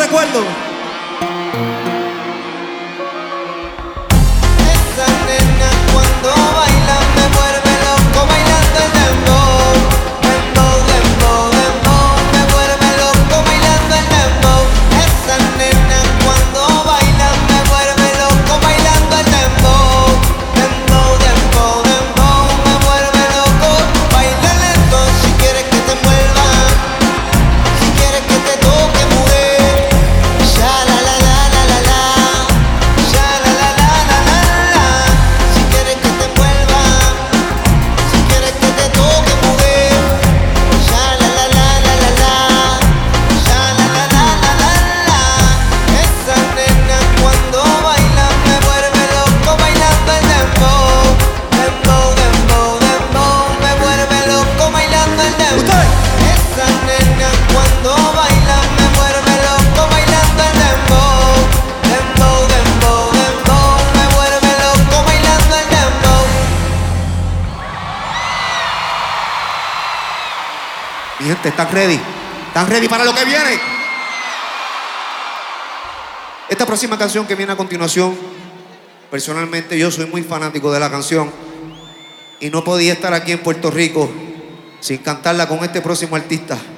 recuerdo. Esa nena cuando baila me vuelve loco bailando el dembow. Dembow, dembow, dembow, me vuelve loco bailando el dembow. Esa nena cuando baila me vuelve loco bailando el dembow. Dembow, dembow, dembow, me vuelve loco. Baila lento si quieres que te mueva, si quieres que te toque mujer. Sha la la la la la la, sha la la la la la la. Si quieres que te mueva, si quieres que te toque mujer. Sha la la la la la la, sha la la la la la la. Esa nena cuando baila me vuelve loco bailando el dembow. Dembow, dembow, dembow, me vuelve loco bailando el dembow. Esa nena cuando baila me vuelve loco bailando el dembow. Dembow, dembow, dembow, me vuelve loco bailando el dembow. Mi gente, ¿están ready? ¿Están ready para lo que viene? Esta próxima canción que viene a continuación, personalmente yo soy muy fanático de la canción y no podía estar aquí en Puerto Rico sin cantarla con este próximo artista.